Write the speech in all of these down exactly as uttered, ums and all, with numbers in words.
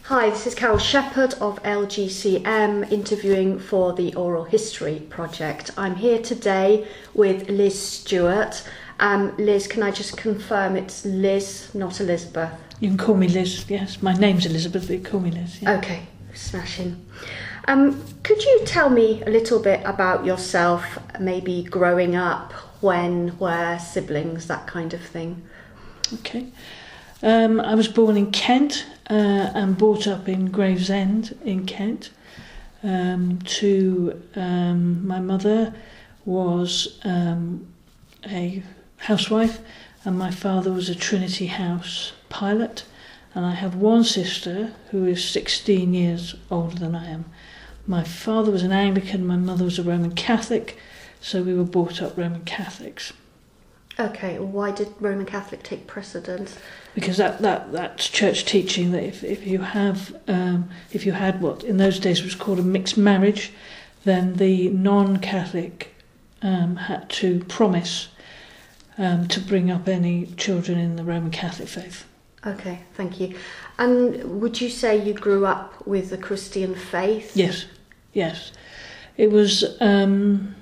Hi, this is Carol Shepherd of L G C M interviewing for the Oral History Project. I'm here today with Liz Stewart. Um, Liz, can I just confirm it's Liz, not Elizabeth? You can call me Liz, yes. My name's Elizabeth, but you call me Liz. Yeah. Okay, smashing. Um, could you tell me a little bit about yourself, maybe growing up, when, where, siblings, that kind of thing? Okay. Um, I was born in Kent uh, and brought up in Gravesend in Kent. Um, to um, my mother was um, a housewife and my father was a Trinity House pilot, and I have one sister who is sixteen years older than I am. My father was an Anglican, my mother was a Roman Catholic, so we were brought up Roman Catholics. Okay, why did Roman Catholic take precedence? Because that, that that's church teaching that if, if you have um, if you had what in those days was called a mixed marriage, then the non-Catholic um, had to promise um, to bring up any children in the Roman Catholic faith. Okay, thank you. And would you say you grew up with the Christian faith? Yes, yes. It was um,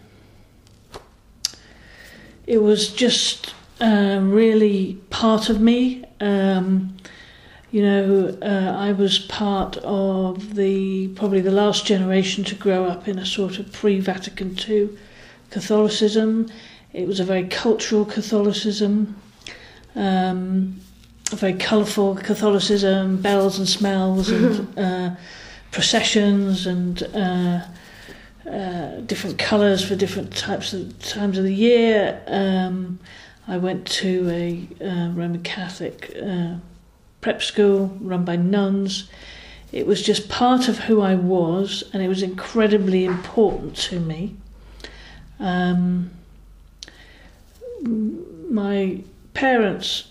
it was just uh, really part of me. Um, you know, uh, I was part of the probably the last generation to grow up in a sort of pre-Vatican two Catholicism. It was a very cultural Catholicism, um, a very colourful Catholicism, bells and smells and uh, processions and uh, uh, different colours for different types of times of the year. Um, I went to a uh, Roman Catholic uh, prep school run by nuns. It was just part of who I was, and it was incredibly important to me. Um, my parents,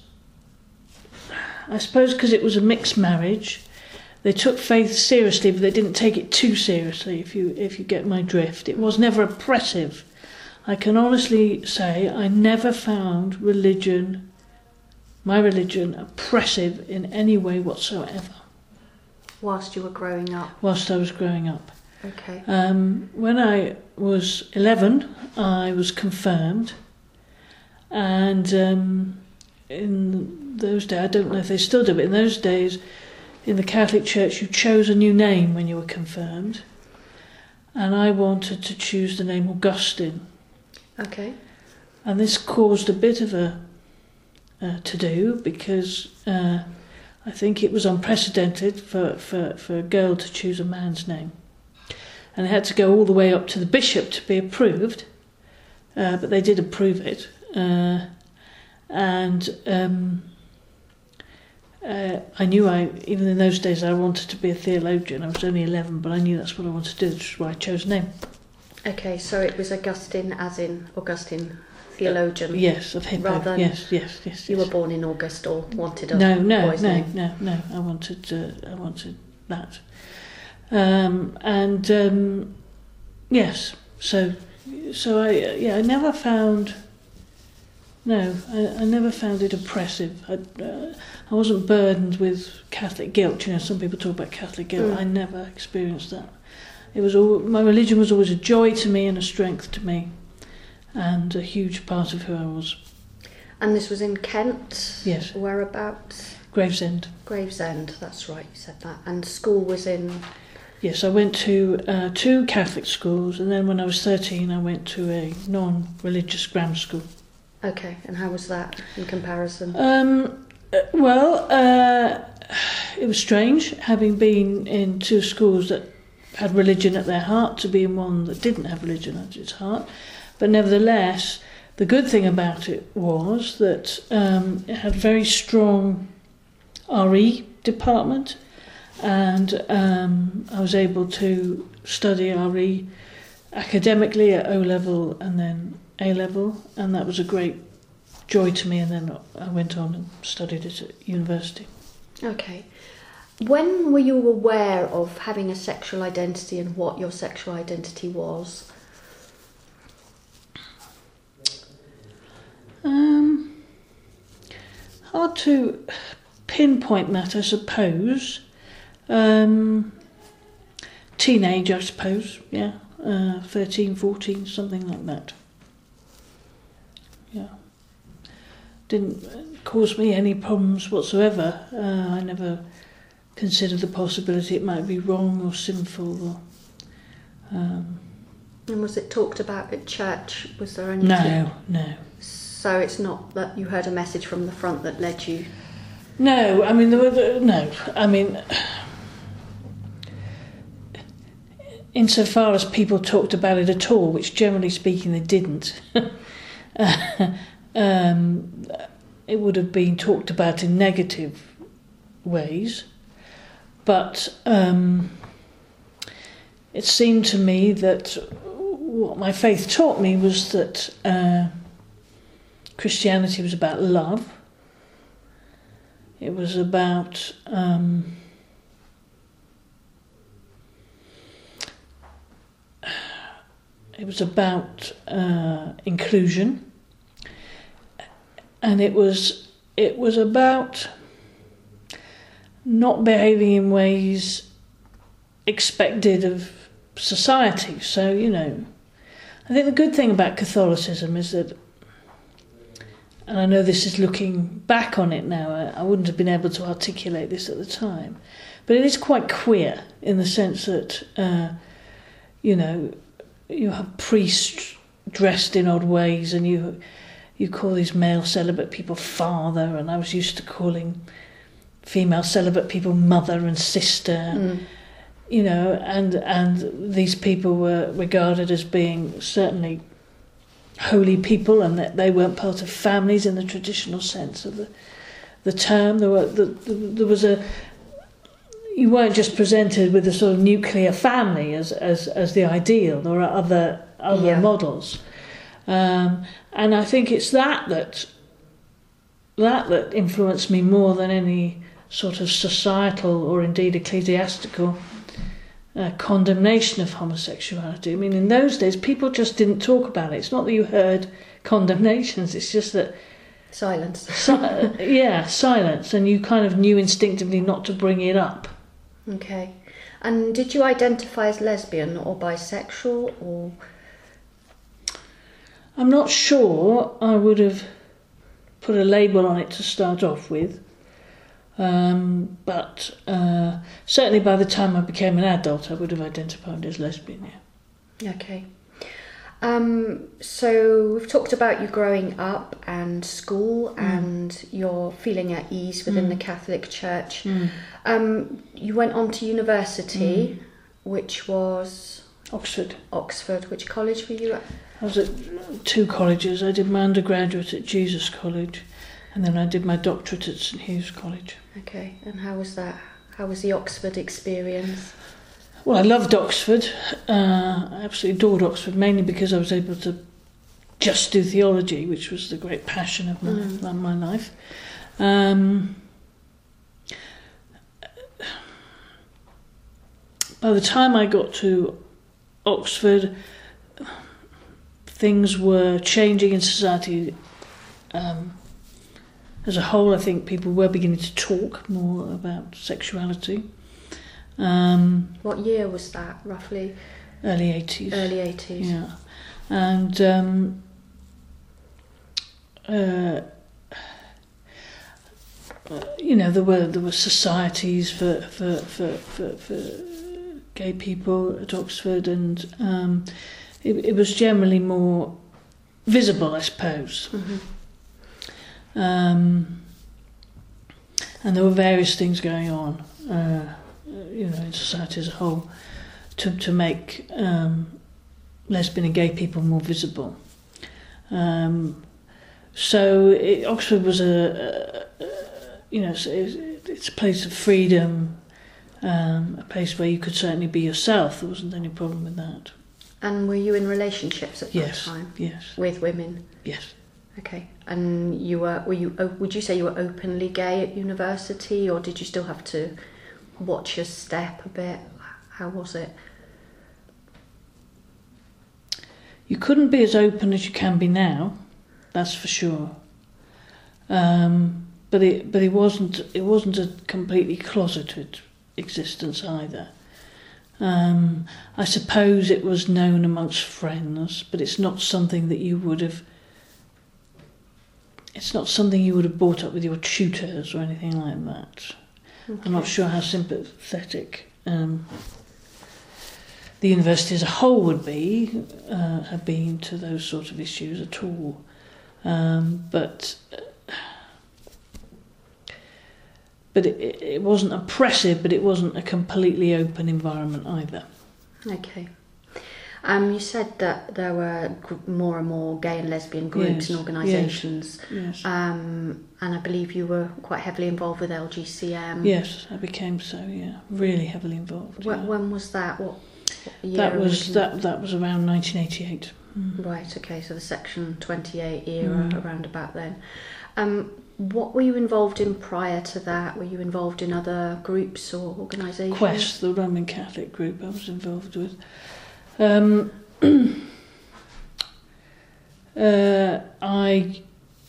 I suppose because it was a mixed marriage, they took faith seriously, but they didn't take it too seriously, if you if you get my drift. It was never oppressive. I can honestly say I never found religion, my religion, oppressive in any way whatsoever. Whilst you were growing up? Whilst I was growing up. Okay. Um, when I was eleven, I was confirmed, and um, in those days, I don't know if they still do, but in those days, in the Catholic Church, you chose a new name when you were confirmed, and I wanted to choose the name Augustine. Okay. And this caused a bit of a uh, to-do because uh, I think it was unprecedented for, for, for a girl to choose a man's name. And it had to go all the way up to the bishop to be approved, uh, but they did approve it. Uh, and um, uh, I knew I, even in those days, I wanted to be a theologian. I was only eleven, but I knew that's what I wanted to do, which is why I chose a name. Okay, so it was Augustine, as in Augustine, theologian. Uh, yes, of Hippo. Rather than yes, yes, yes. You yes. were born in August or wanted a no, no, boy's no, name. no, no. I wanted, uh, I wanted that. Um, and um, yes, so, so I, yeah, I never found. No, I, I never found it oppressive. I, uh, I wasn't burdened with Catholic guilt. You know, some people talk about Catholic guilt. Mm. I never experienced that. It was all, my religion was always a joy to me and a strength to me, and a huge part of who I was. And this was in Kent? Yes. Whereabouts? Gravesend. Gravesend, that's right, you said that. And school was in? Yes, I went to uh, two Catholic schools, and then when I was thirteen I went to a non-religious grammar school. Okay, and how was that in comparison? Um, well, uh, it was strange, having been in two schools that had religion at their heart, to be in one that didn't have religion at its heart. But nevertheless, the good thing about it was that um, it had very strong R E department, and um, I was able to study R E academically at O-level and then A-level, and that was a great joy to me, and then I went on and studied it at university. Okay. When were you aware of having a sexual identity and what your sexual identity was? Um, hard to pinpoint that, I suppose. Um, teenage, I suppose, yeah. Uh, thirteen, fourteen, something like that. Yeah. Didn't cause me any problems whatsoever. Uh, I never considered the possibility it might be wrong or sinful. Or, um, and was it talked about at church? Was there any? No, no. So it's not that you heard a message from the front that led you? No, I mean, there were, no, I mean, insofar as people talked about it at all, which generally speaking they didn't, um, it would have been talked about in negative ways, but um, it seemed to me that what my faith taught me was that uh, Christianity was about love. It was about um, it was about uh, inclusion, and it was it was about not behaving in ways expected of society. So, you know, I think the good thing about Catholicism is that, and I know this is looking back on it now, I, I wouldn't have been able to articulate this at the time, but it is quite queer in the sense that, uh, you know, you have priests dressed in odd ways, and you you call these male celibate people father, and I was used to calling female celibate people mother and sister, mm. you know, and and these people were regarded as being certainly holy people, and that they weren't part of families in the traditional sense of the the term. There were the, the, there was a you weren't just presented with a sort of nuclear family as as as the ideal. There were other other yeah. models, um, and I think it's that that that that influenced me more than any sort of societal or indeed ecclesiastical uh, condemnation of homosexuality. I mean, in those days, people just didn't talk about it. It's not that you heard condemnations; it's just that silence. si- yeah, silence, and you kind of knew instinctively not to bring it up. Okay. And did you identify as lesbian or bisexual, or? I'm not sure I would have put a label on it to start off with, um, but uh, certainly by the time I became an adult I would have identified as lesbian, yeah. Okay. Um, so we've talked about you growing up and school mm. and your feeling at ease within mm. the Catholic Church. Mm. Um, you went on to university, mm. which was? Oxford. Oxford. Which college were you at? I was at two colleges. I did my undergraduate at Jesus College, and then I did my doctorate at St Hugh's College. Okay, and how was that? How was the Oxford experience? Well, I loved Oxford. Uh, I absolutely adored Oxford, mainly because I was able to just do theology, which was the great passion of my, mm. my life. Um, by the time I got to Oxford, things were changing in society um, as a whole. I think people were beginning to talk more about sexuality. Um, what year was that, roughly? Early eighties. Early eighties. Yeah. And um, uh, you know, there were there were societies for for for for, for gay people at Oxford, and um, it, it was generally more visible, I suppose. Mm-hmm. Um, and there were various things going on, uh, you know, in society as a whole, to to make um, lesbian and gay people more visible. Um, so it, Oxford was a, a, a you know, it's, it's a place of freedom, um, a place where you could certainly be yourself. There wasn't any problem with that. And were you in relationships at yes, that time? Yes. With women? Yes. Okay. And you were, were you, would you say you were openly gay at university, or did you still have to watch your step a bit? How was it? You couldn't be as open as you can be now, that's for sure. Um, but it but it wasn't it wasn't a completely closeted existence either. Um, I suppose it was known amongst friends, but it's not something that you would have. It's not something you would have brought up with your tutors or anything like that. Okay. I'm not sure how sympathetic um, the university as a whole would be, uh, have been to those sort of issues at all. Um, but but it, it wasn't oppressive, but it wasn't a completely open environment either. Okay. Um, you said that there were gr- more and more gay and lesbian groups Yes, and organisations, yes, yes. Um, and I believe you were quite heavily involved with L G C M. Yes, I became so, yeah, really heavily involved. When, yeah. when was that? What, what year? That was originally? that that was around nineteen eighty-eight. Mm. Right. Okay. So the Section twenty-eight era, Mm. around about then. Um, what were you involved in prior to that? Were you involved in other groups or organisations? Quest, the Roman Catholic group, I was involved with. Um, uh, I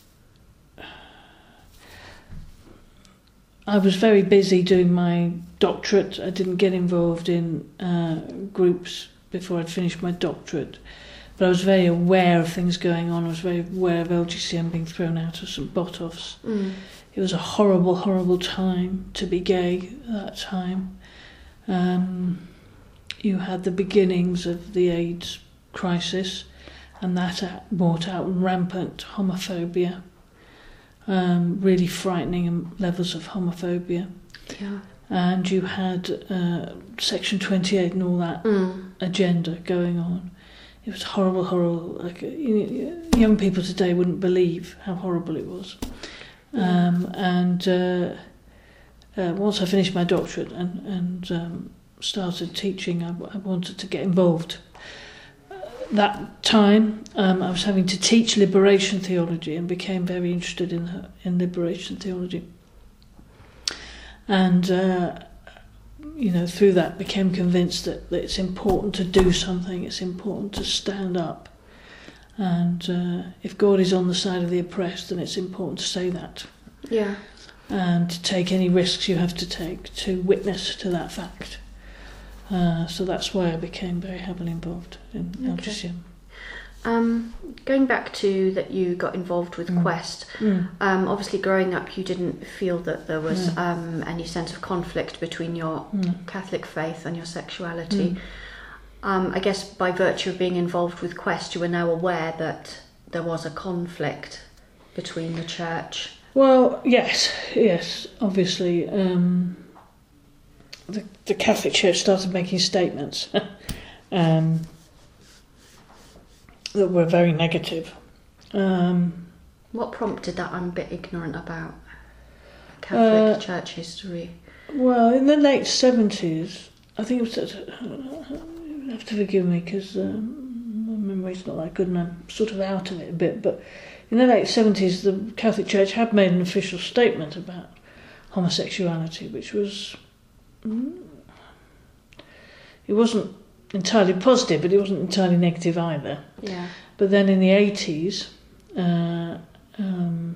I was very busy doing my doctorate. I didn't get involved in uh, groups before I'd finished my doctorate, but I was very aware of things going on. I was very aware of L G C M being thrown out of St Botolph's. Mm. It was a horrible, horrible time to be gay at that time. Um, you had the beginnings of the AIDS crisis, and that brought out rampant homophobia, um, really frightening levels of homophobia. Yeah. And you had uh, Section twenty-eight and all that Mm. agenda going on. It was horrible, horrible. Like, young people today wouldn't believe how horrible it was. Yeah. Um, and uh, uh, once I finished my doctorate and, and um, started teaching, I, I wanted to get involved. Uh, that time, um, I was having to teach liberation theology and became very interested in in liberation theology. And uh, you know, through that, became convinced that, that it's important to do something. It's important to stand up. And uh, if God is on the side of the oppressed, then it's important to say that. Yeah. And to take any risks you have to take to witness to that fact. Uh, so that's why I became very heavily involved in Okay. L G C M. Um, going back to that you got involved with Mm. Quest, Mm. um, obviously growing up you didn't feel that there was Mm. um, any sense of conflict between your Mm. Catholic faith and your sexuality. Mm. Um, I guess by virtue of being involved with Quest, you were now aware that there was a conflict between the church. Well, yes, yes, obviously. Um, the, the Catholic Church started making statements um, that were very negative. Um, What prompted that? I'm a bit ignorant about Catholic Uh, church history. well, in the late seventies, I think it was... You have to forgive me because um, my memory's not that good and I'm sort of out of it a bit, but in the late seventies the Catholic Church had made an official statement about homosexuality, which was... Mm, it wasn't entirely positive, but it wasn't entirely negative either. Yeah. But then in the eighties, uh, um,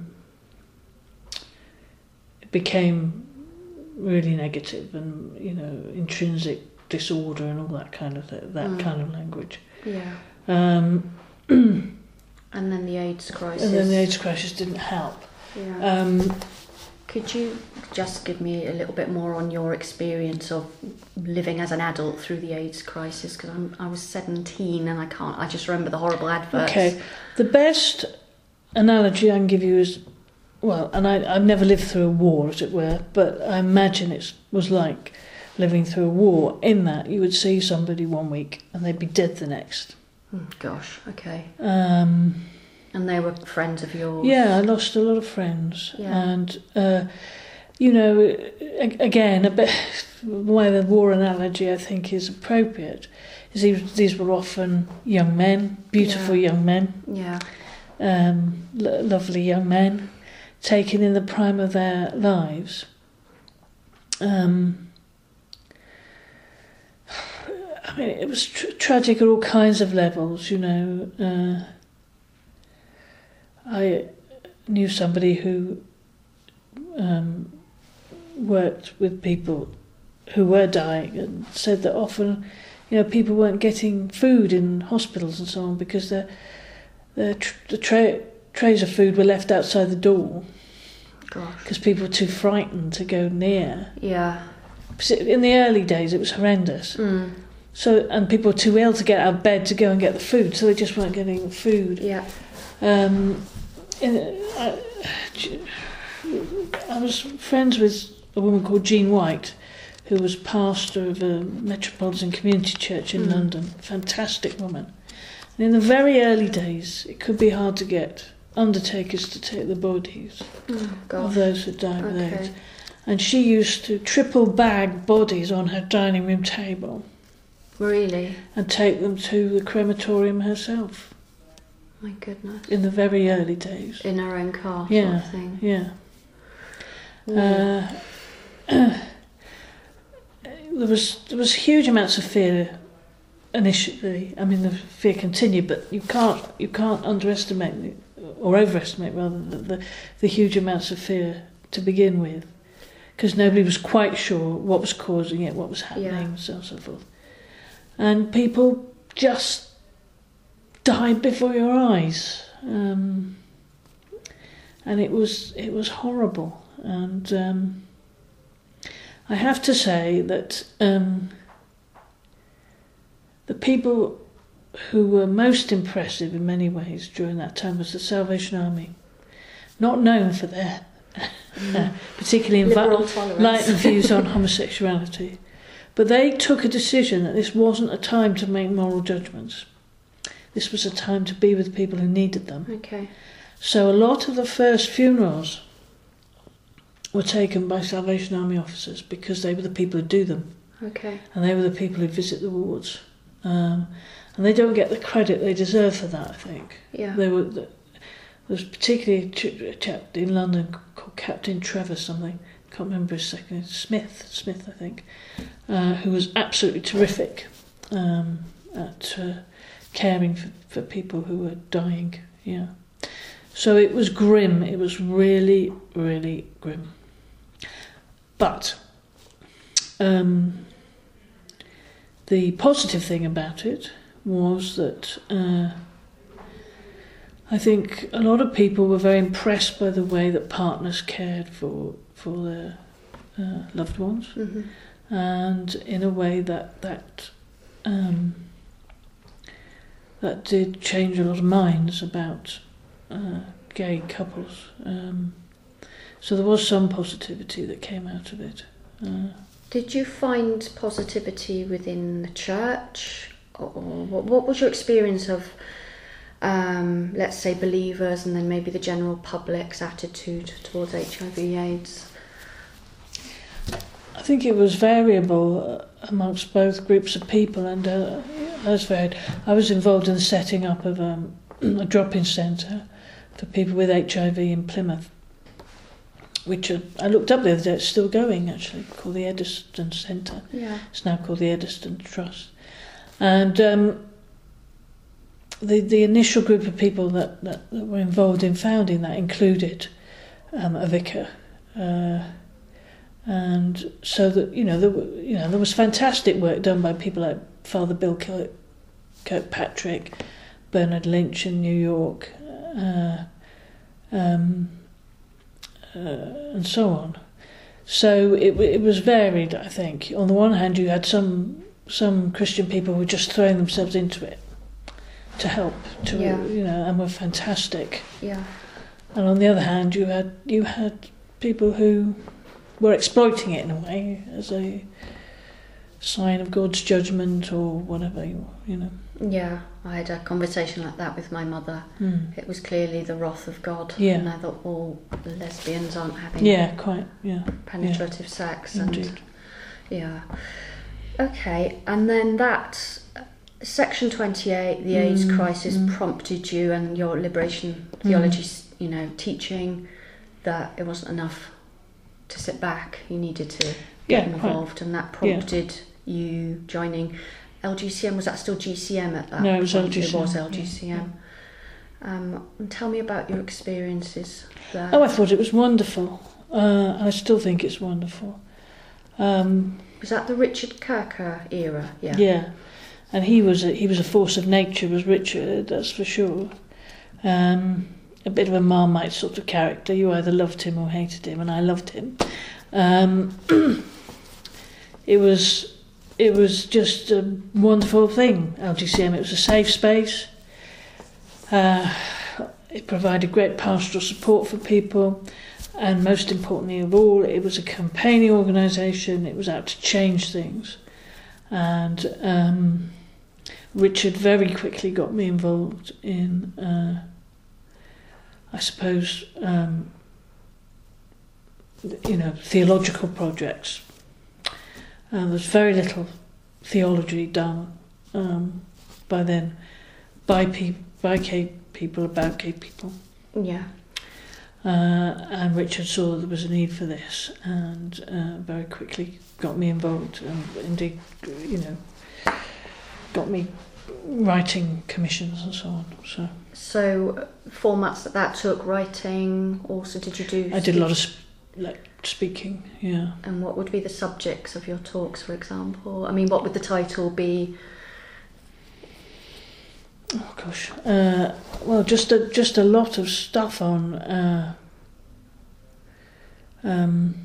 it became really negative and, you know, intrinsic disorder and all that kind of th- that Mm. kind of language. Yeah. Um, And then the AIDS crisis. and then the AIDS crisis didn't help. Yeah. Um, Could you just give me a little bit more on your experience of living as an adult through the AIDS crisis? Because I'm I was seventeen and I can't. I just remember the horrible adverts. okay, the best analogy I can give you is, well, and I, I've never lived through a war, as it were, but I imagine it was like living through a war, in that you would see somebody one week and they'd be dead the next. Oh, gosh. Okay. Um, And they were friends of yours. yeah, I lost a lot of friends. Yeah. And, uh, you know, a- again, a bit why the war analogy I think is appropriate is these, these were often young men, beautiful Yeah. young men, Yeah. um, lo- lovely young men, taken in the prime of their lives. Um, I mean, it was tr- tragic at all kinds of levels, you know. Uh, I knew somebody who um, worked with people who were dying, and said that often, you know, people weren't getting food in hospitals and so on because the the tr- the tra- trays of food were left outside the door. Gosh. Because people were too frightened to go near. Yeah. In the early days, it was horrendous. Mm. So, and people were too ill to get out of bed to go and get the food, so they just weren't getting the food. Yeah. Um, in, I, I was friends with a woman called Jean White, who was pastor of a Metropolitan Community Church in mm. London. Fantastic woman. And in the very early days, it could be hard to get undertakers to take the bodies oh, of those who died with okay. AIDS. And she used to triple bag bodies on her dining room table. Really? And take them to the crematorium herself. My goodness. In the very early days. In her own car yeah, sort of thing. Yeah. Mm. Uh, there was there was huge amounts of fear initially. I mean, the fear continued, but you can't you can't underestimate or overestimate rather the, the, the huge amounts of fear to begin with, because nobody was quite sure what was causing it, what was happening, yeah. and so on and so forth. And people just died before your eyes, um, and it was it was horrible. And um, I have to say that um, the people who were most impressive in many ways during that time was the Salvation Army, not known for their uh, particularly enlightened views on homosexuality, but they took a decision that this wasn't a time to make moral judgments. This was a time to be with people who needed them. Okay. So a lot of the first funerals were taken by Salvation Army officers because they were the people who do them. Okay. And they were the people who visit the wards. Um, and they don't get the credit they deserve for that, I think. Yeah. They were, there was particularly a chap in London called Captain Trevor something, can't remember his second name, Smith, Smith I think, uh, who was absolutely terrific um, at uh, caring for, for people who were dying. Yeah. So it was grim, it was really, really grim. But um, the positive thing about it was that uh, I think a lot of people were very impressed by the way that partners cared for for their uh, loved ones, mm-hmm. and in a way that that um, that did change a lot of minds about uh, gay couples. Um, so there was some positivity that came out of it. Uh, Did you find positivity within the church, or what, what was your experience of, um, let's say, believers and then maybe the general public's attitude towards H I V AIDS? I think it was variable amongst both groups of people, and uh, as varied. I was involved in the setting up of um, a drop-in centre for people with H I V in Plymouth, which uh, I looked up the other day. It's still going, actually, called the Eddystone Centre. Yeah. It's now called the Eddystone Trust. And um, the the initial group of people that, that, that were involved in founding that included um, a vicar. Uh, and so that, you know, there, you know, there was fantastic work done by people like Father Bill Kirk, Kirkpatrick, Bernard Lynch in New York, uh, um, uh, and so on. So it it was varied, I think. On the one hand, you had some some Christian people who were just throwing themselves into it to help, to yeah. you know, and were fantastic. Yeah. And on the other hand, you had you had people who were exploiting it in a way as a sign of God's judgment or whatever, you, you know. Yeah, I had a conversation like that with my mother. Mm. It was clearly the wrath of God. Yeah. And I thought, well, lesbians aren't having yeah, quite, yeah. penetrative yeah. sex. Indeed. And yeah. Okay, and then that, section twenty-eight, the AIDS mm. crisis, mm. prompted you and your liberation theology, mm. you know, teaching that it wasn't enough to sit back, you needed to get yeah, involved, quite. And that prompted yeah. you joining L G C M. Was that still G C M at that no, it was point? L G C M. It was L G C M. Yeah. Um, and tell me about your experiences there. Oh, I thought it was wonderful. Uh, I still think it's wonderful. Um, Was that the Richard Kirker era? Yeah. yeah, and he was a, he was a force of nature, was Richard, that's for sure. Um, a bit of a Marmite sort of character. You either loved him or hated him, and I loved him. Um, it was it was just a wonderful thing. L G C M. It was a safe space. Uh, it provided great pastoral support for people, and most importantly of all, it was a campaigning organisation. It was out to change things, and um, Richard very quickly got me involved in, uh, I suppose, um, you know, theological projects. Uh, there was very little theology done um, by then by, pe- by gay people about gay people. Yeah. Uh, and Richard saw that there was a need for this, and uh, very quickly got me involved, and indeed, you know, got me writing commissions and so on. So, So uh, formats that that took, writing. Also, did you do? I did a lot of sp- like speaking. Yeah. And what would be the subjects of your talks, for example? I mean, what would the title be? Oh gosh. Uh, well, just a just a lot of stuff on. Uh, um,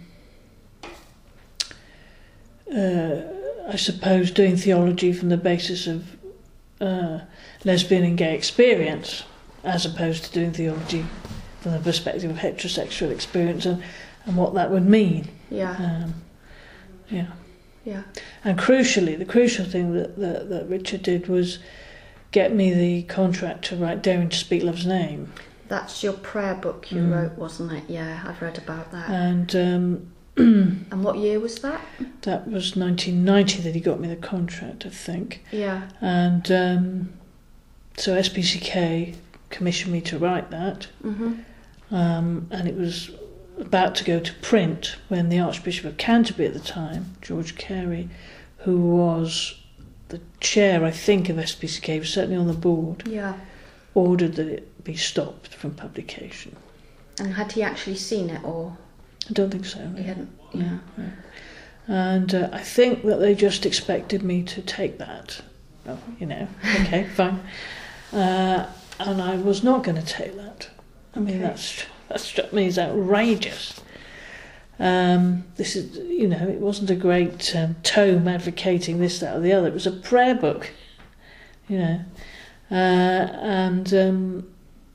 uh, I suppose doing theology from the basis of uh, lesbian and gay experience, as opposed to doing theology from the perspective of heterosexual experience and, and what that would mean. Yeah. Um, yeah. Yeah. And crucially, the crucial thing that, that, that Richard did was get me the contract to write Daring to Speak Love's Name. That's your prayer book you Mm. wrote, wasn't it? Yeah, I've read about that. And um, And what year was that? that was nineteen ninety that he got me the contract, I think. Yeah. And um, so S P C K commissioned me to write that. Mhm. Um, and it was about to go to print when the Archbishop of Canterbury at the time, George Carey, who was the chair, I think, of S P C K, was certainly on the board, Yeah. ordered that it be stopped from publication. And had he actually seen it, or I don't think so. No. he hadn't? Yeah. No. And uh, I think that they just expected me to take that. Oh, you know, okay, fine. Uh, and I was not going to take that. I mean, Okay. that's that struck me as outrageous. Um, this is, you know, it wasn't a great um, tome advocating this, that, or the other. It was a prayer book, you know, uh, and um,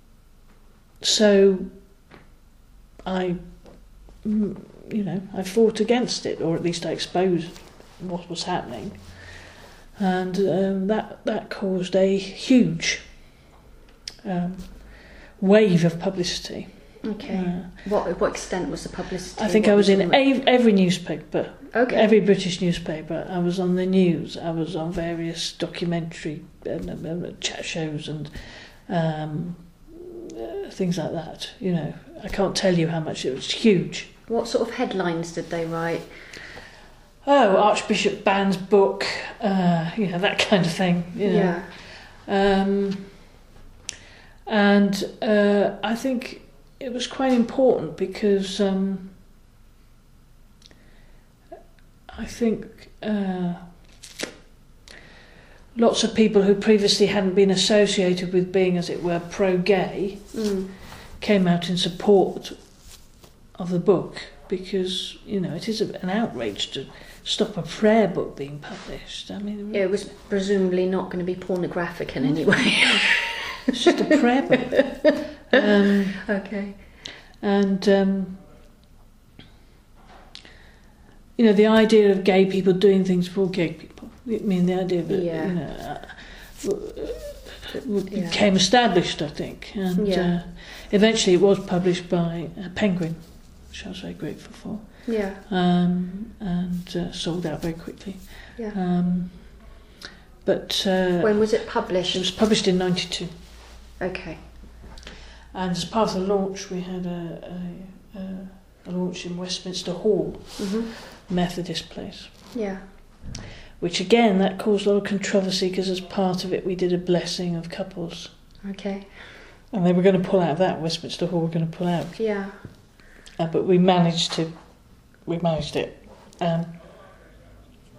so I, mm, you know, I fought against it, or at least I exposed what was happening, and um, that that caused a huge um, wave of publicity. Okay. Uh, what what extent was the publicity? I think What I was in on a, every newspaper, Okay. every British newspaper. I was on the news. I was on various documentary um, um, chat shows and um, uh, things like that. You know, I can't tell you how much. It was huge. What sort of headlines did they write? Oh, Archbishop bans book, uh, you know, that kind of thing. You know. Yeah. Um, and uh, I think it was quite important because um, I think uh, lots of people who previously hadn't been associated with being, as it were, pro-gay Mm. came out in support of the book because, you know, it is an outrage to stop a prayer book being published. I mean, It was presumably not going to be pornographic in any way. it's just a prayer book. Um, Okay. And, um, you know, the idea of gay people doing things for gay people, I mean, the idea of it, Yeah. you know, uh, Yeah. became established, I think. And Yeah. uh, eventually it was published by uh, Penguin, which I was very grateful for, Yeah. um, and uh, sold out very quickly. Yeah. Um, but uh, When was it it published? was published in ninety-two. Okay. And as part of the launch, we had a, a, a, a launch in Westminster Hall, Mhm. Methodist place, Yeah. which again, that caused a lot of controversy because as part of it we did a blessing of couples. Okay. And they were going to pull out of that, Westminster Hall were going to pull out. Yeah. Uh, but we managed to, we managed it. Um,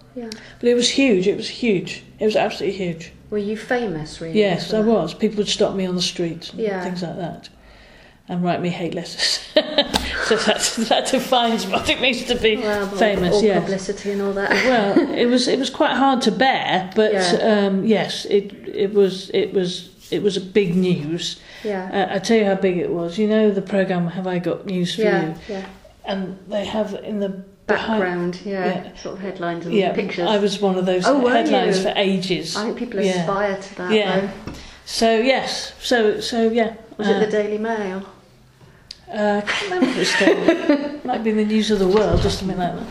Yeah. But it was huge. It was huge. It was absolutely huge. Were you famous, really? Yes, I was. People would stop me on the street and Yeah. things like that, and write me hate letters. So that that defines what it means to be well, famous. all Yes. publicity and all that. Well, it was it was quite hard to bear, but Yeah. um, yes, it it was it was it was a big news. Yeah. Uh, I tell you how big it was. You know the program Have I Got News for yeah. You? Yeah. And they have in the behind, Background. Yeah. yeah. Sort of headlines and yeah, pictures. I was one of those Oh, were headlines you? for ages. I think people Yeah. aspire to that. Yeah. Though. So yes, so so yeah. Was uh, it the Daily Mail? Uh, I can't remember if it was Daily. Might have been the News of the World or something like that.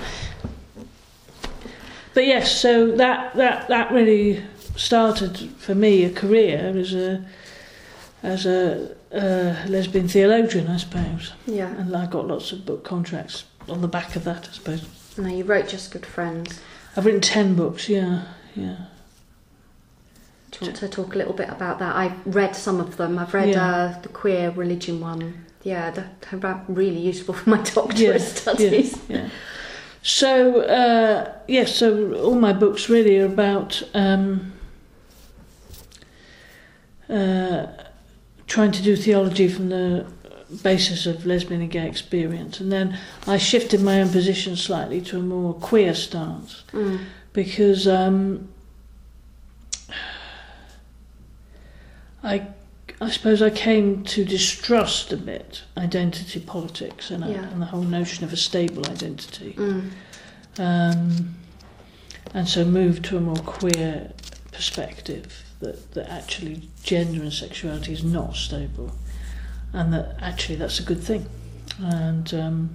But yes, so that that that really started for me a career as a as a uh, lesbian theologian, I suppose. Yeah. And I got lots of book contracts on the back of that, I suppose. No, you wrote Just Good Friends. I've written ten books, yeah, yeah. Do you want to talk a little bit about that? I've read some of them. I've read Yeah. uh, the queer religion one. Yeah, they're, they're really useful for my doctorate Yeah, studies. Yeah, yeah. So, uh, yes, so all my books really are about um, uh, trying to do theology from the basis of lesbian and gay experience. And then I shifted my own position slightly to a more queer stance Mm. because um, I I suppose I came to distrust a bit identity politics and, Yeah. and the whole notion of a stable identity. Mm. Um, and so moved to a more queer perspective that, that actually gender and sexuality is not stable and that actually that's a good thing. And um,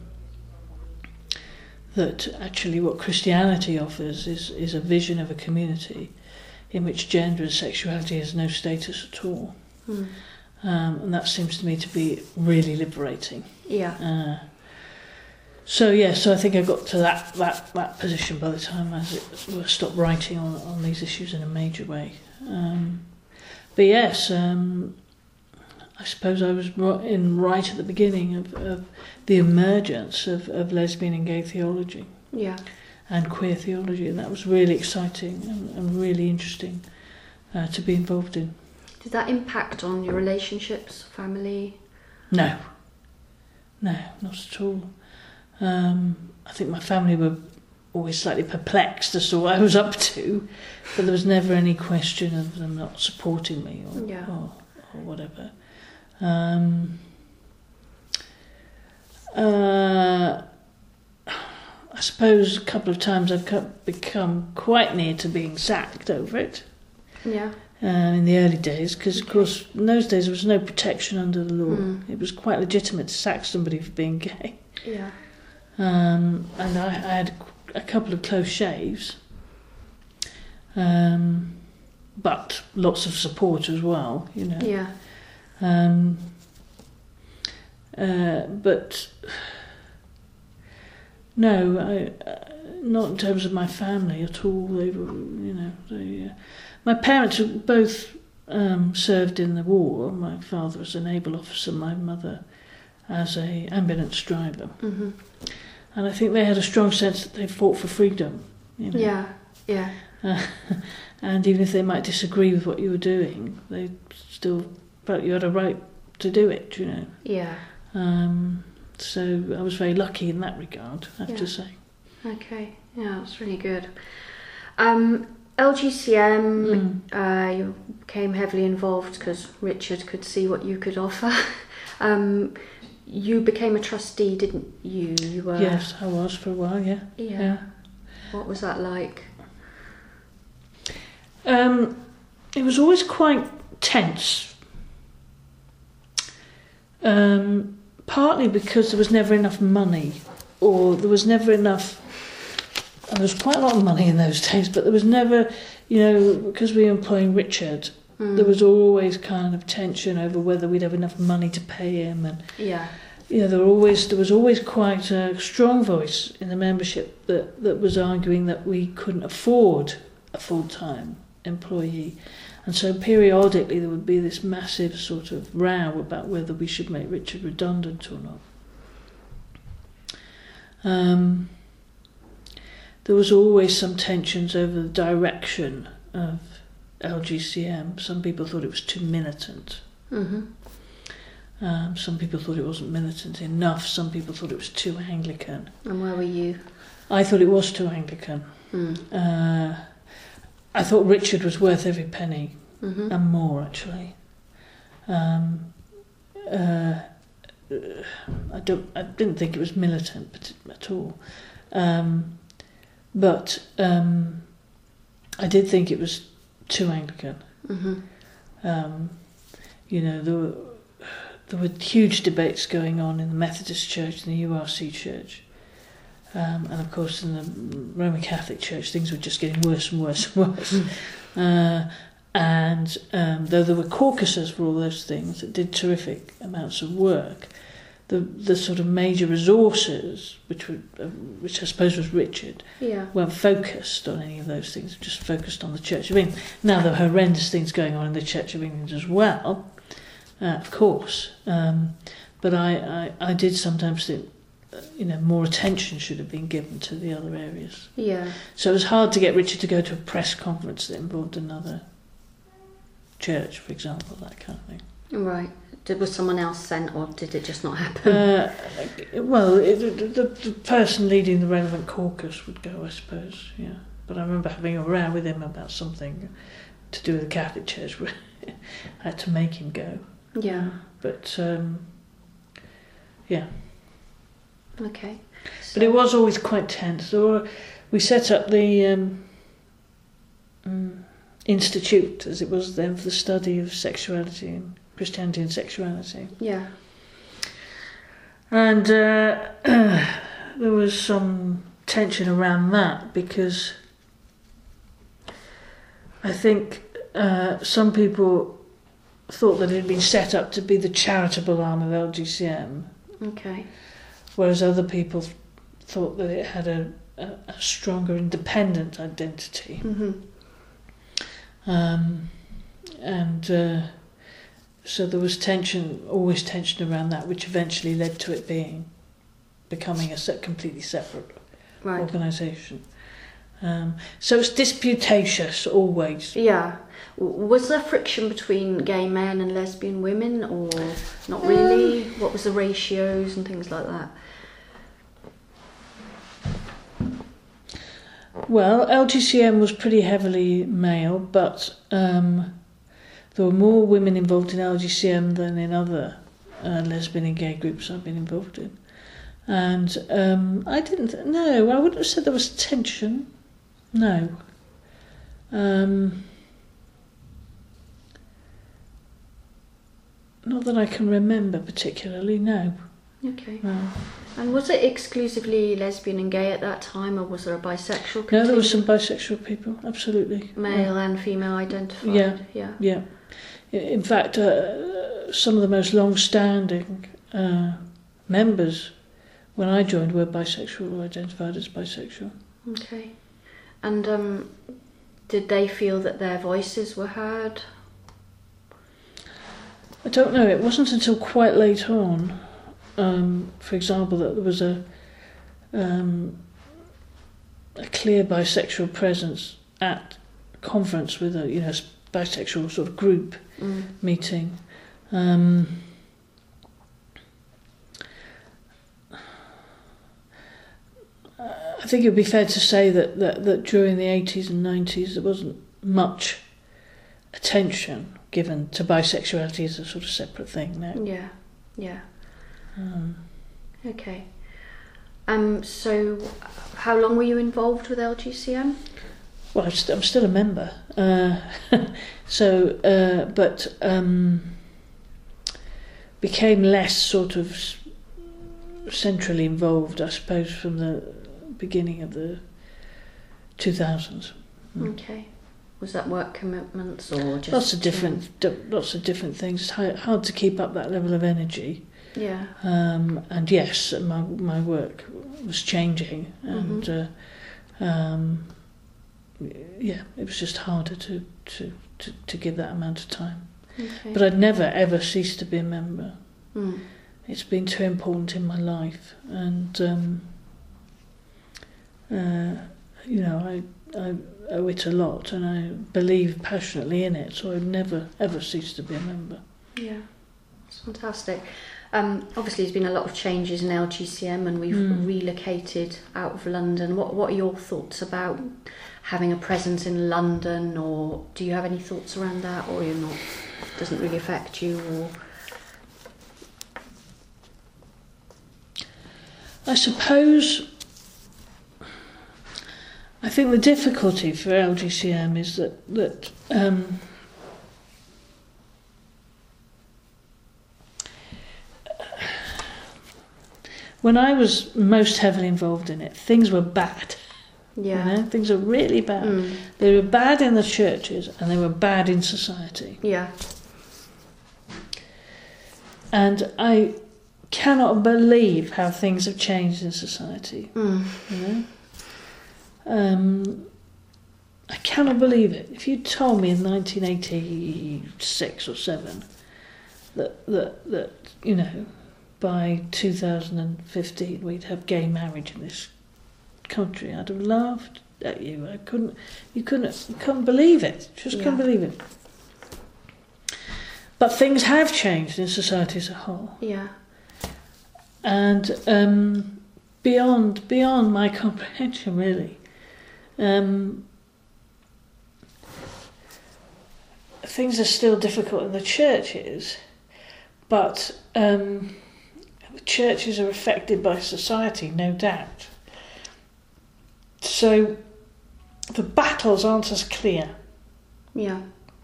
that actually what Christianity offers is, is a vision of a community in which gender and sexuality has no status at all. Mm. Um, and that seems to me to be really liberating. Yeah. Uh, so yeah, so I think I got to that, that, that position by the time I stopped writing on, on these issues in a major way. Um, but yes, um, I suppose I was in right at the beginning of, of the emergence of, of lesbian and gay theology. Yeah. And queer theology, and that was really exciting and, and really interesting uh, to be involved in. Did that impact on your relationships, family? No, no, not at all. Um, I think my family were always slightly perplexed as to what I was up to, but there was never any question of them not supporting me or, Yeah. or, or whatever. Um, uh, I suppose a couple of times I've co- become quite near to being sacked over it. Yeah. Uh, in the early days, because of Okay. course in those days there was no protection under the law. Mm. It was quite legitimate to sack somebody for being gay. Yeah. Um, and I, I had a couple of close shaves, um, but lots of support as well, you know. Yeah. Um, uh, but no, I, uh, not in terms of my family at all. They were, you know, they, uh, my parents both um, served in the war. My father was a naval officer, my mother as a ambulance driver. Mm-hmm. And I think they had a strong sense that they fought for freedom. You know? Yeah. Yeah. Uh, and even if they might disagree with what you were doing, they still felt you had a right to do it, you know. Yeah. Um, so I was very lucky in that regard, I have Yeah. to say. Okay. Yeah, that's really good. Um, L G C M, Mm. uh, you became heavily involved because Richard could see what you could offer. um, you became a trustee, didn't you? You were. Yes, I was for a while, yeah. Yeah. yeah. What was that like? Um, it was always quite tense. Um, partly because there was never enough money, or there was never enough. And there was quite a lot of money in those days, but there was never, you know, because we were employing Richard, Mm. there was always kind of tension over whether we'd have enough money to pay him, and Yeah. you know, there were always there was always quite a strong voice in the membership that, that was arguing that we couldn't afford a full-time employee, and so periodically there would be this massive sort of row about whether we should make Richard redundant or not. Um, there was always some tensions over the direction of L G C M. Some people thought it was too militant. Mm-hmm. Um, some people thought it wasn't militant enough. Some people thought it was too Anglican. And where were you? I thought it was too Anglican. Mm. Uh, I thought Richard was worth every penny, Mm-hmm. and more actually. Um, uh, I don't. I didn't think it was militant at all, um, but um, I did think it was too Anglican. Mm-hmm. Um, you know, there were, there were huge debates going on in the Methodist Church and the U R C Church. Um, and of course in the Roman Catholic Church things were just getting worse and worse and worse. uh, and um, though there were caucuses for all those things that did terrific amounts of work, the the sort of major resources, which were, uh, which I suppose was Richard, Yeah. weren't focused on any of those things, just focused on the Church of England. Now there are horrendous things going on in the Church of England as well, uh, of course, um, but I, I, I did sometimes think, you know, more attention should have been given to the other areas. Yeah. So it was hard to get Richard to go to a press conference that involved another church, for example, that kind of thing. Right. Did, was someone else sent, or did it just not happen? Uh, well, it, the, the person leading the relevant caucus would go, I suppose, yeah. But I remember having a row with him about something to do with the Catholic Church where I had to make him go. Yeah. But, um, yeah. Okay. So, But it was always quite tense. There were, we set up the um, um, institute, as it was then, for the study of sexuality and Christianity and sexuality. Yeah. And uh, there was some tension around that because I think uh, some people thought that it had been set up to be the charitable arm of L G C M, Okay. whereas other people thought that it had a, a, a stronger independent identity. Mm-hmm. Um, and uh, so there was tension, always tension around that, which eventually led to it being, becoming a se- completely separate Right. organisation. Um, so it's disputatious always. Yeah. W- Was there friction between gay men and lesbian women, or not really? Um, What was the ratios and things like that? Well, L G C M was pretty heavily male, but um, there were more women involved in L G C M than in other uh, lesbian and gay groups I've been involved in. And um, I didn't, no, I wouldn't have said there was tension. No. Um, not that I can remember particularly, no. Okay. no. And was it exclusively lesbian and gay at that time, or was there a bisexual No, there were contingent? some bisexual people, absolutely. Male and female identified? Yeah. Yeah. Yeah. In fact, uh, some of the most long-standing uh, members when I joined were bisexual or identified as bisexual. Okay. And um, did they feel that their voices were heard? I don't know, it wasn't until quite late on, um, for example, that there was a um, a clear bisexual presence at a conference with a you know bisexual sort of group Mm. meeting. Um, I think it would be fair to say that, that, that during the eighties and nineties there wasn't much attention given to bisexuality as a sort of separate thing now. Yeah. Yeah. Um, Okay. Um. So, how long were you involved with L G C M? well, I'm, st- I'm still a member. Uh, so, uh, but um, became less sort of s- centrally involved, I suppose, from the beginning of the two thousands. Mm. Okay. Was that work commitments or just Lots of different, d- lots of different things. It's hi- hard to keep up that level of energy. Yeah. Um, and yes, my my work was changing, and uh, um, yeah, it was just harder to, to, to, to give that amount of time. Okay. But I'd never ever ceased to be a member. Mm. It's been too important in my life, and um, uh, you know, I, I owe it a lot, and I believe passionately in it, so I'd never, ever cease to be a member. Yeah, it's fantastic. Um, obviously, there's been a lot of changes in L G C M, and we've mm. relocated out of London. What What are your thoughts about having a presence in London, or do you have any thoughts around that, or you're not? Doesn't really affect you, or? I suppose. I think the difficulty for L G C M is that that. Um, When I was most heavily involved in it, things were bad. Yeah. You know, things were really bad. Mm. They were bad in the churches and they were bad in society. Yeah. And I cannot believe how things have changed in society. Mm. You know? Um, I cannot believe it. If you told me in nineteen eighty-six or seven that that that you know, by two thousand fifteen we'd have gay marriage in this country, I'd have laughed at you. I couldn't, you couldn't, you couldn't believe it. Just Yeah. couldn't believe it. But things have changed in society as a whole. Yeah. And um, beyond beyond my comprehension, really. Um, things are still difficult in the churches, but. Um, Churches are affected by society, no doubt. So the battles aren't as clear. Yeah.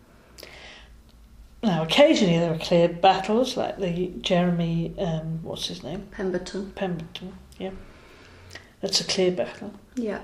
Now, occasionally there are clear battles, like the Jeremy, um, what's his name? Pemberton. Pemberton, yeah. That's a clear battle. Yeah.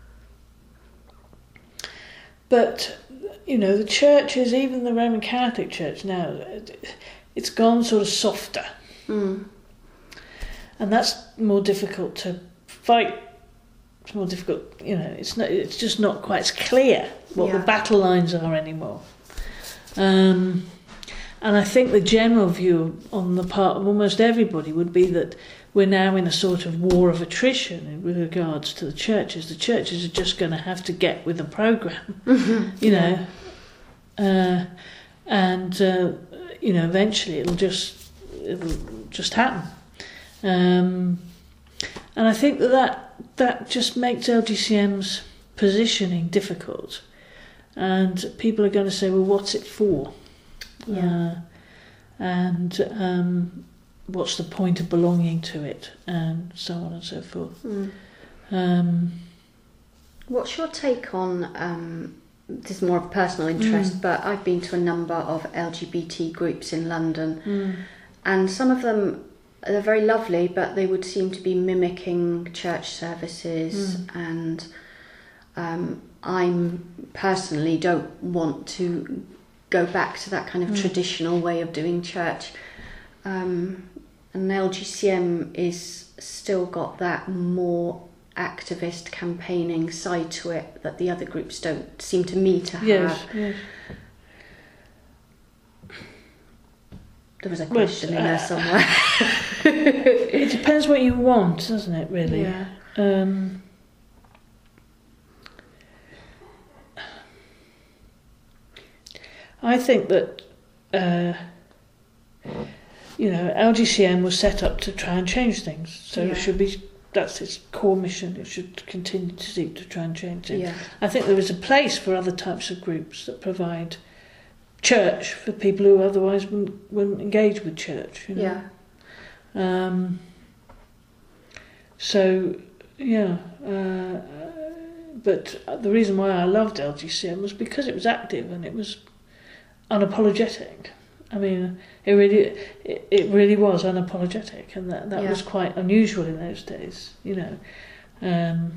But, you know, the churches, even the Roman Catholic Church now, it's gone sort of softer. Mm. And that's more difficult to fight. It's more difficult, you know, it's not, it's just not quite as clear what Yeah. the battle lines are anymore. Um, and I think the general view on the part of almost everybody would be that we're now in a sort of war of attrition with regards to the churches. The churches are just going to have to get with the programme, Mm-hmm. you know. Uh, and, uh, you know, eventually it'll just, it'll just happen. Um, and I think that, that that just makes L G C M's positioning difficult, and people are going to say, well, what's it for? Yeah. Uh, and um, what's the point of belonging to it, and so on and so forth. Mm. Um, What's your take on, um, this is more of personal interest, Mm. but I've been to a number of L G B T groups in London, mm, and some of them, they're very lovely, but they would seem to be mimicking church services, Mm. and um, I personally don't want to go back to that kind of Mm. traditional way of doing church. Um, and L G C M is still got that more activist campaigning side to it that the other groups don't seem to me to have. yes, yes. There was a Well, question in there uh, somewhere. It depends what you want, doesn't it, really? Yeah. Um, I think that, uh, you know, L G C M was set up to try and change things. So Yeah. it should be, that's its core mission. It should continue to seek to try and change things. Yeah. I think there is a place for other types of groups that provide church for people who otherwise wouldn't, wouldn't engage with church. You know? Yeah. Um, so, yeah, uh, but the reason why I loved L G C M was because it was active and it was unapologetic. I mean, it really, it, it really was unapologetic, and that, that Yeah. was quite unusual in those days, you know. Um,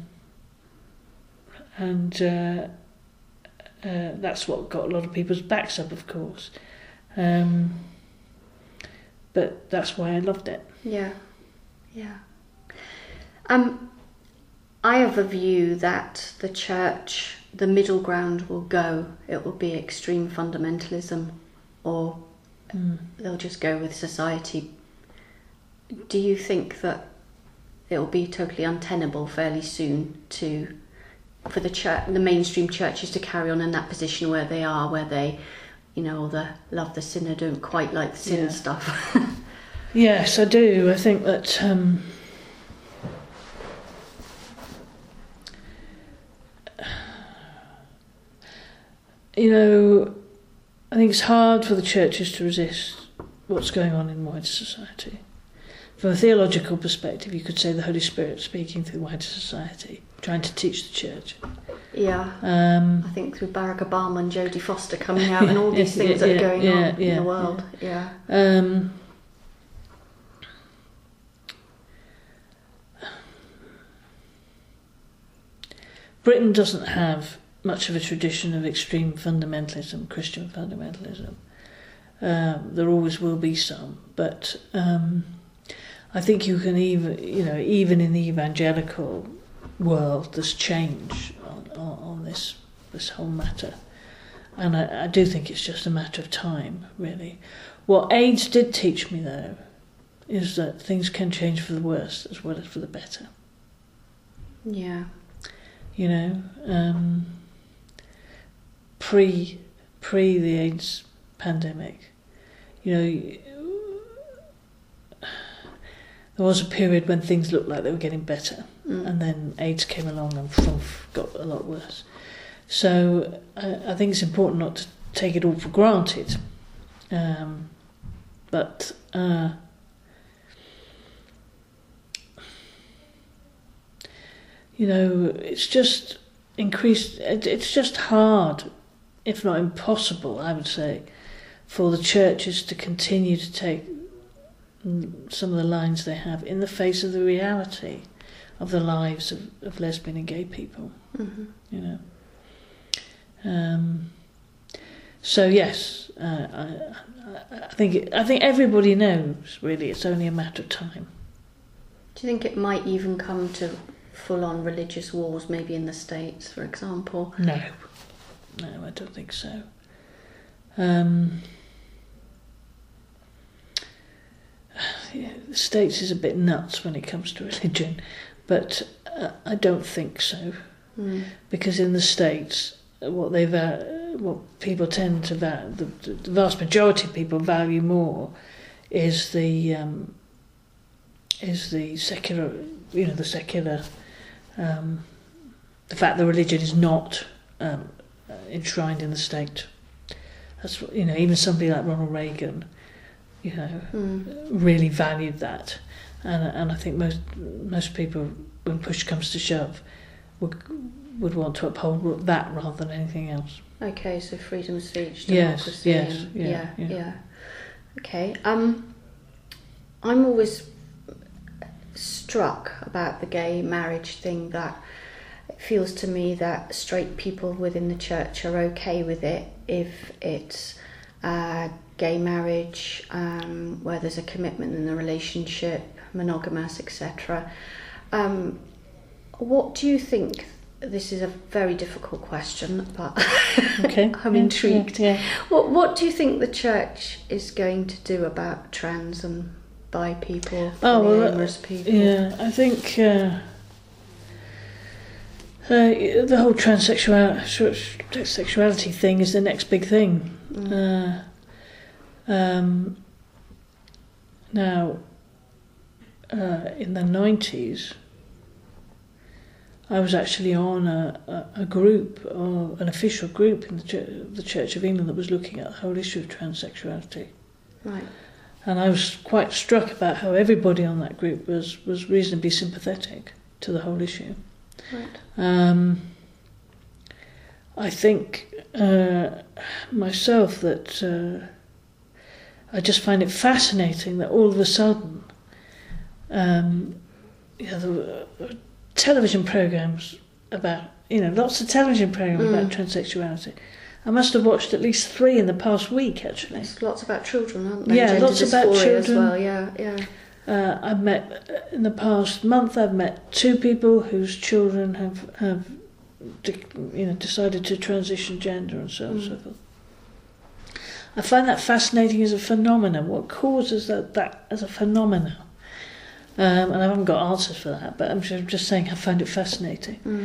and uh, uh, that's what got a lot of people's backs up, of course. Um, but that's why I loved it. Yeah, yeah. Um, I have a view that the church, the middle ground will go. It will be extreme fundamentalism, or Mm. they'll just go with society. Do you think that it will be totally untenable fairly soon to for the church, the mainstream churches, to carry on in that position where they are, where they, you know, all the love the sinner, don't quite like the sin Yeah. stuff. Yes, I do. I think that um, you know, I think it's hard for the churches to resist what's going on in wider society. From a theological perspective, you could say the Holy Spirit speaking through wider society, trying to teach the church. Yeah. Um, I think through Barack Obama and Jodie Foster coming out and all these Yeah, things that yeah, are going yeah, on yeah, in the world. Yeah. um, Britain doesn't have much of a tradition of extreme fundamentalism, Christian fundamentalism. Um, there always will be some, but um, I think you can even, you know, even in the evangelical world, there's change on, on, on this this whole matter, and I, I do think it's just a matter of time, really. What AIDS did teach me, though, is that things can change for the worse as well as for the better. Yeah. You know, um, pre pre the AIDS pandemic, you know, there was a period when things looked like they were getting better, Mm. and then AIDS came along and poof, got a lot worse. So I, I think it's important not to take it all for granted, um, but. Uh, You know, it's just increased, it's just hard, if not impossible, I would say, for the churches to continue to take some of the lines they have in the face of the reality of the lives of, of lesbian and gay people, Mm-hmm. you know. Um, so yes, uh, I, I think it, I think everybody knows, really, it's only a matter of time. Do you think it might even come to full-on religious wars, maybe in the States, for example? No, no, I don't think so. Um, yeah, the States is a bit nuts when it comes to religion, but uh, I don't think so, Mm. because in the States, what they va- what people tend to value, the, the vast majority of people value more, is the um, is the secular, you know, the secular. Um, the fact that religion is not um, uh, enshrined in the state. That's what, you know, even somebody like Ronald Reagan, you know, Mm. really valued that, and and I think most most people, when push comes to shove, would would want to uphold that rather than anything else. Okay, so freedom of speech, Yes, democracy. yes, and, yeah, yeah, yeah. yeah. Okay. Um, I'm always struck about the gay marriage thing, that it feels to me that straight people within the church are okay with it if it's uh, gay marriage um, where there's a commitment in the relationship, monogamous, et cetera. Um, what do you think? This is a very difficult question, but Okay, I'm yeah, intrigued. Yeah, yeah. What What do you think the church is going to do about trans and bi people, Oh, well, polyamorous people? Yeah, I think uh, uh, the whole transsexual sexuality thing is the next big thing. Mm. Uh, um, now, uh, in the nineties, I was actually on a, a, a group, or an official group in the Church, the Church of England, that was looking at the whole issue of transsexuality. Right. And I was quite struck about how everybody on that group was, was reasonably sympathetic to the whole issue. Right. Um, I think uh, myself that uh, I just find it fascinating that all of a sudden, um, you know, the uh, television programs about, you know, lots of television programs Mm. about transsexuality. I must have watched at least three in the past week, actually. There's lots about children, aren't there? Yeah, Gender lots about dysphoria children. as well. Yeah, yeah. Uh, I've met, in the past month, I've met two people whose children have, have de- you know, decided to transition gender and so on and so Mm. forth. I find that fascinating as a phenomenon. What causes that, that as a phenomenon? Um, and I haven't got answers for that, but I'm just, just saying I find it fascinating. Mm.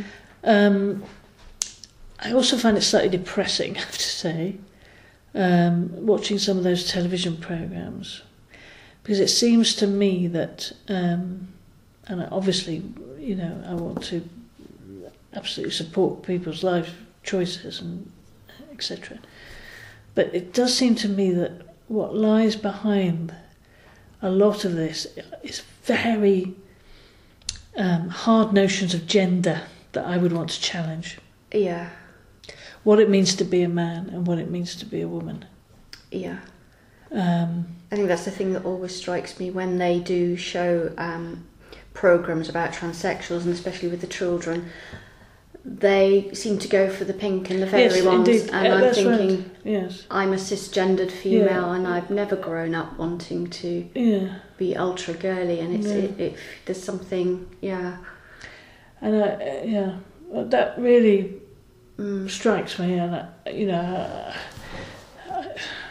Um, I also find it slightly depressing, I have to say, um, watching some of those television programmes, because it seems to me that, um, and obviously, you know, I want to absolutely support people's life choices and et cetera. But it does seem to me that what lies behind a lot of this is very um, hard notions of gender that I would want to challenge. Yeah. What it means to be a man and what it means to be a woman. Yeah. Um, I think that's the thing that always strikes me when they do show um, programmes about transsexuals, and especially with the children. They seem to go for the pink and the fairy yes, ones, indeed. and Yeah, I'm that's thinking, right. Yes. I'm a cisgendered female, Yeah. and I've never grown up wanting to Yeah. be ultra girly, and it's No. it, it there's something, yeah. And I, yeah, well, that really Mm. strikes me, and I, you know, I,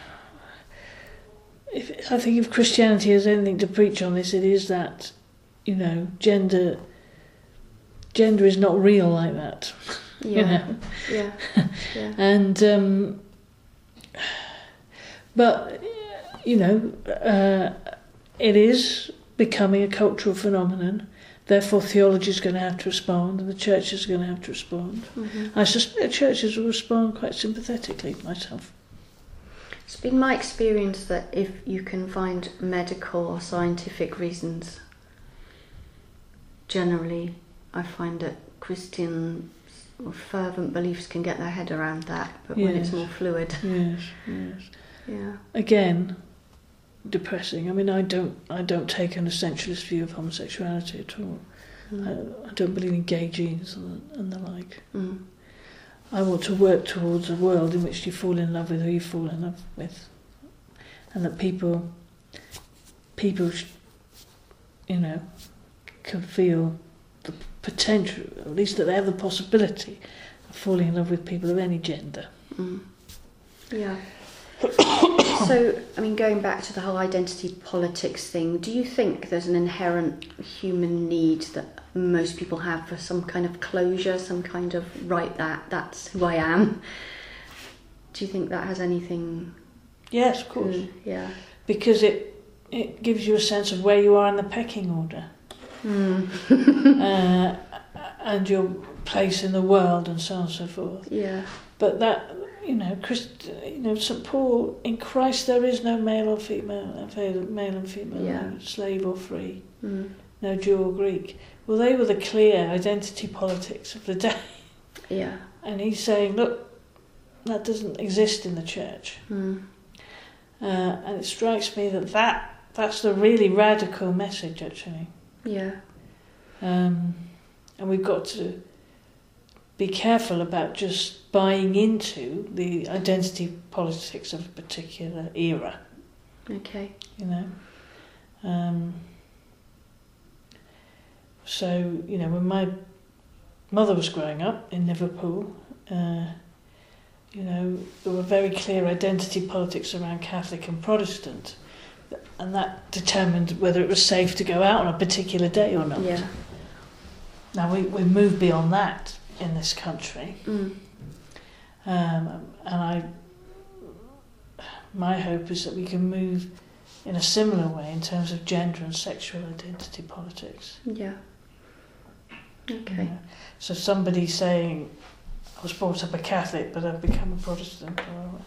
if I think if Christianity has anything to preach on this, it is that, you know, gender. Gender is not real like that. Yeah, you know? yeah, yeah. And um, but you know, uh, it is becoming a cultural phenomenon. Therefore, theology is going to have to respond, and the church is going to have to respond. Mm-hmm. I suspect churches will respond quite sympathetically myself. It's been my experience that if you can find medical or scientific reasons, generally, I find that Christian or fervent beliefs can get their head around that, but when it's Yes. more fluid, Yes, yes. yeah, Again, depressing. I mean, I don't, I don't take an essentialist view of homosexuality at all. mm. I, I don't believe in gay genes and, and the like. Mm. I want to work towards a world in which you fall in love with who you fall in love with, and that people, people, sh- you know, can feel the potential, at least that they have the possibility of falling in love with people of any gender. Mm. Yeah. So, I mean, going back to the whole identity politics thing, do you think there's an inherent human need that most people have for some kind of closure, some kind of, right, that, that's who I am? Do you think that has anything... Yes, of course. Mm, yeah. Because it it gives you a sense of where you are in the pecking order. Mm. uh, and your place in the world and so on and so forth. Yeah. But that, you know, Christ, you know, Saint Paul, in Christ there is no male or female, male and female, Yeah. no slave or free, Mm. no Jew or Greek. Well, they were the clear identity politics of the day. Yeah. And he's saying, look, that doesn't exist in the church. Mm. Uh, and it strikes me that, that that's the really radical message, actually. Yeah. Um, and we've got to be careful about just buying into the identity politics of a particular era, Okay. you know. Um, so, you know, when my mother was growing up in Liverpool, uh, you know, there were very clear identity politics around Catholic and Protestant, and that determined whether it was safe to go out on a particular day or not. Yeah. Now, we, we've moved beyond that in this country, Mm. um, and I, my hope is that we can move in a similar way in terms of gender and sexual identity politics. Yeah. you Okay. know. So somebody saying, I was brought up a Catholic but I've become a Protestant, or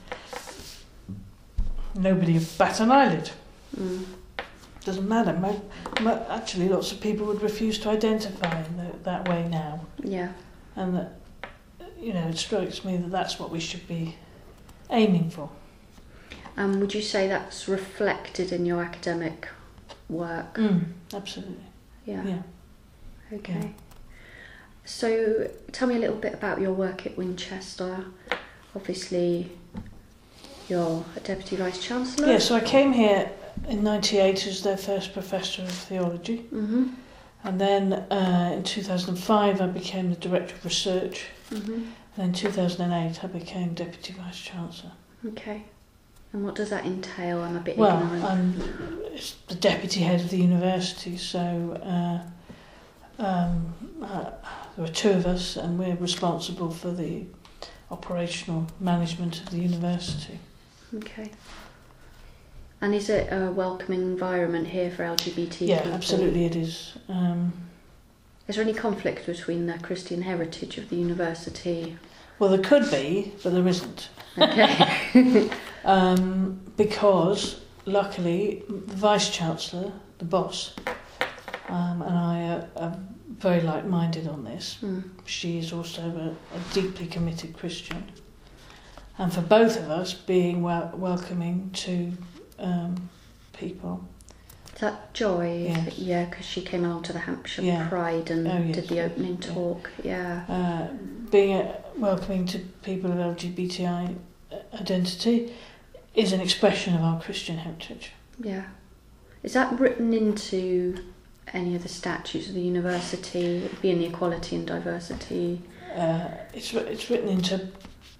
nobody would bat an eyelid. Mm. Doesn't matter. Mo- mo- actually, lots of people would refuse to identify in the, that way now. Yeah. And that, you know, it strikes me that that's what we should be aiming for. Um, would you say that's reflected in your academic work? Mm, absolutely. Yeah. Yeah. Okay. Yeah. So, tell me a little bit about your work at Winchester. Obviously, you're a Deputy Vice-Chancellor. Yeah, so I came here in ninety-eight as their first Professor of Theology. Mm-hmm. And then uh, in two thousand five I became the Director of Research. Mm-hmm. And in two thousand eight I became Deputy Vice-Chancellor. Okay. And what does that entail? I'm a bit Well, ignorant. I'm it's the Deputy Head of the University, so uh, um, uh, there are two of us, and we're responsible for the operational management of the university. Okay. And is it a welcoming environment here for L G B T Yeah, people? absolutely it is. Um, Is there any conflict between the Christian heritage of the university? well, there could be, but there isn't. Okay. um, because, luckily, the Vice-Chancellor, the boss, um, and I are, are very like-minded on this. Mm. She is also a, a deeply committed Christian. And for both of us, being wel- welcoming to um, people. Is that Joy? Yes. Yeah, because she came along to the Hampshire Yeah. Pride and Oh, yes. did the opening Yeah. talk. Yeah. Uh, being a, welcoming to people of L G B T I identity is an expression of our Christian heritage. Yeah. Is that written into any of the statutes of the university, being the equality and diversity? Uh, it's it's written into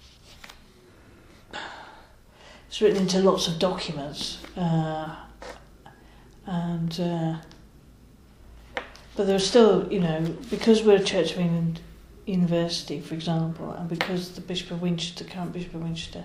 it's written into lots of documents, uh, and uh, but there's still, you know, because we're a Church of England university, for example, and because the Bishop of Winchester, current Bishop of Winchester,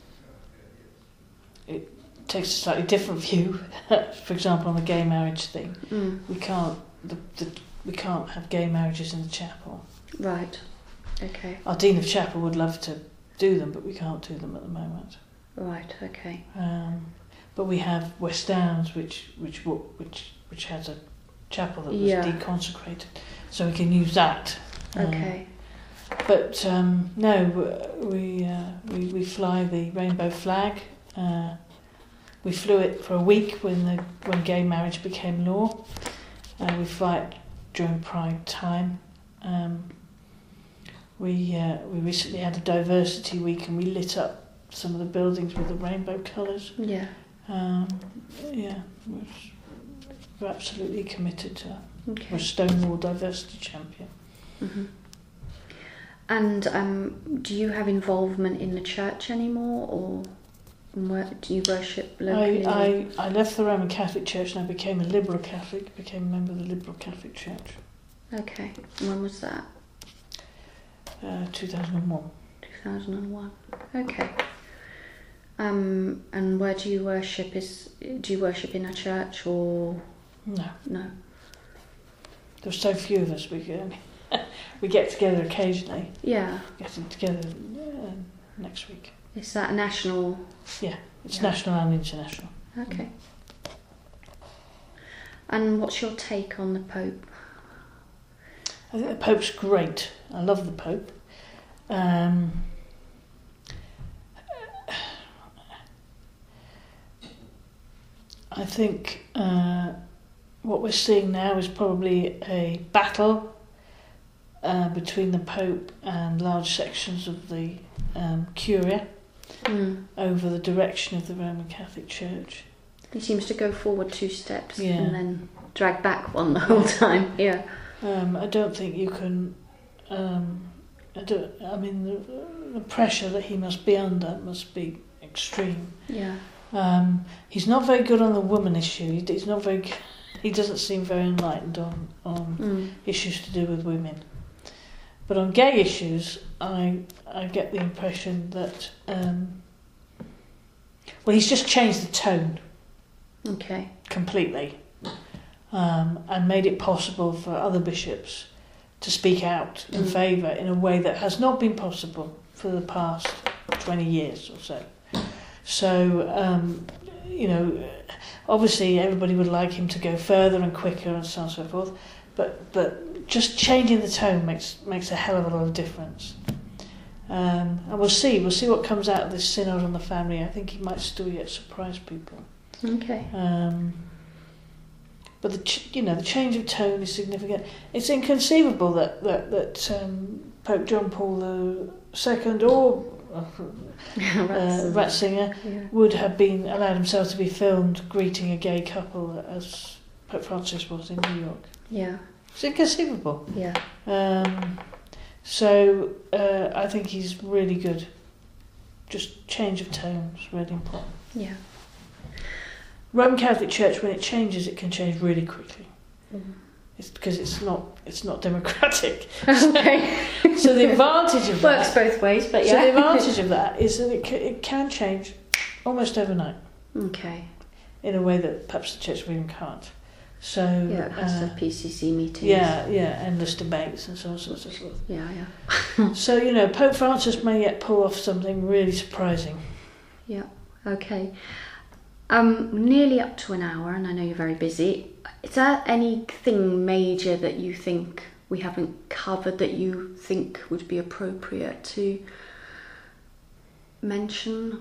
it takes a slightly different view. For example, on the gay marriage thing, Mm. we can't the, the, we can't have gay marriages in the chapel. Right. Okay. Our Dean of Chapel would love to do them, but we can't do them at the moment. Right. Okay. Um, but we have West Downs, which which which which has a chapel that was Yeah. deconsecrated, so we can use that. Um, Okay. But um, no, we, uh, we we fly the rainbow flag. Uh, we flew it for a week when the when gay marriage became law. Uh, we fly it during Pride time. Um, we uh, we recently had a diversity week, and we lit up some of the buildings with the rainbow colours. Yeah. Um, yeah, we're, we're absolutely committed to that. We're Okay. a Stonewall diversity champion. hmm And um, do you have involvement in the church anymore, or where, do you worship locally? I, I, I left the Roman Catholic Church and I became a Liberal Catholic, became a member of the Liberal Catholic Church, Okay. When was that? uh, two thousand one. two thousand one. Okay. Um, and where do you worship? Is do you worship in a church or No, no? there's so few of us, we can only, we get together occasionally, Yeah. getting together uh, next week. Is that a national? It's Yeah. national and international. Okay. And what's your take on the Pope? I think the Pope's great. I love the Pope. Um, I think uh, what we're seeing now is probably a battle uh, between the Pope and large sections of the um, Curia Mm. over the direction of the Roman Catholic Church. He seems to go forward two steps Yeah. and then drag back one the whole time. Yeah. Um, I don't think you can. Um, I don't. I mean, the, the pressure that he must be under must be extreme. Yeah. Um, he's not very good on the woman issue. He, he's not very. g- He doesn't seem very enlightened on on Mm. issues to do with women. But on gay issues, I I get the impression that um, well, he's just changed the tone Okay. completely, um, and made it possible for other bishops to speak out in Mm. favour in a way that has not been possible for the past twenty years or so. So, um, you know, obviously everybody would like him to go further and quicker and so on and so forth, but but just changing the tone makes makes a hell of a lot of difference. Um, and we'll see, we'll see what comes out of this synod on the family. I think he might still yet surprise people. Okay. Um, but the ch- you know the change of tone is significant. It's inconceivable that that that um, Pope John Paul the Second or uh, Ratzinger. Ratzinger Yeah. would have been allowed himself to be filmed greeting a gay couple as Pope Francis was in New York. Yeah. It's inconceivable. Yeah. Um, so uh, I think he's really good. Just change of tone is really important. Yeah. Roman Catholic Church, when it changes, it can change really quickly. Mm. It's because it's not it's not democratic. Okay. So, so the advantage of that works both ways, but So yeah. the advantage of that is that it can, it can change almost overnight Okay. in a way that perhaps the Church of England can't. So Yeah, it has uh, the P C C meetings. yeah, yeah, endless debates and so on and so forth. Yeah, yeah. So you know, Pope Francis may yet pull off something really surprising. Yeah. Okay. Um, nearly up to an hour, and I know you're very busy. Is there anything major that you think we haven't covered that you think would be appropriate to mention?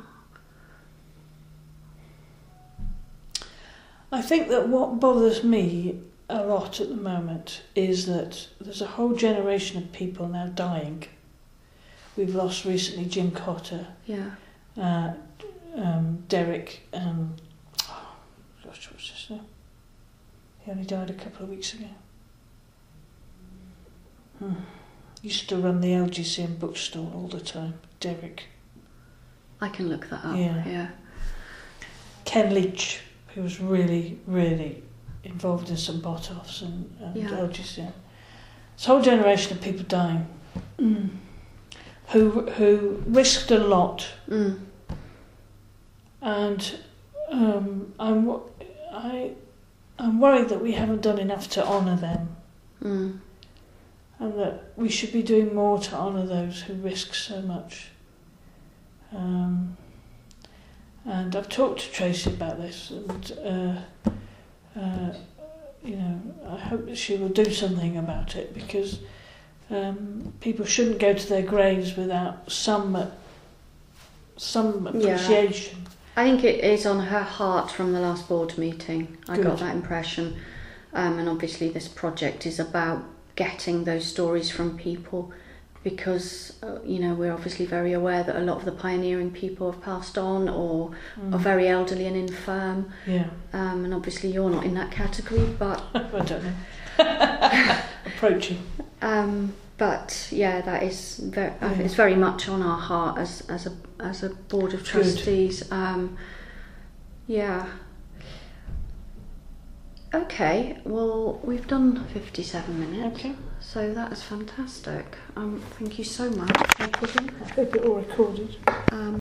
I think that what bothers me a lot at the moment is that there's a whole generation of people now dying. We've lost recently Jim Cotter, Yeah. uh, um, Derek, um, oh gosh, what's his name? He only died a couple of weeks ago. Hmm. Used to run the L G C M bookstore all the time, Derek. I can look that up. Yeah. Yeah. Ken Leach, who was really, really involved in some bot-offs and, and Yeah. L G C M. This whole generation of people dying Mm. who who risked a lot, Mm. and um, I'm wo- I I'm worried that we haven't done enough to honour them, Mm. and that we should be doing more to honour those who risk so much. Um, and I've talked to Tracy about this, and uh, uh, you know, I hope that she will do something about it, because um, people shouldn't go to their graves without some some Yeah. appreciation. I think it is on her heart from the last board meeting. I got Good. that impression. Um, and obviously this project is about getting those stories from people, because, uh, you know, we're obviously very aware that a lot of the pioneering people have passed on or Mm. are very elderly and infirm. Yeah, Um, and obviously you're not in that category, but I don't know. Approaching. um, but yeah, that is very, uh, Yeah. it's very much on our heart as as a as a board of trustees. Um, yeah. Okay, well, we've done fifty-seven minutes, Okay. so that is fantastic. Um, thank you so much. No problem. I hope it all recorded. Um,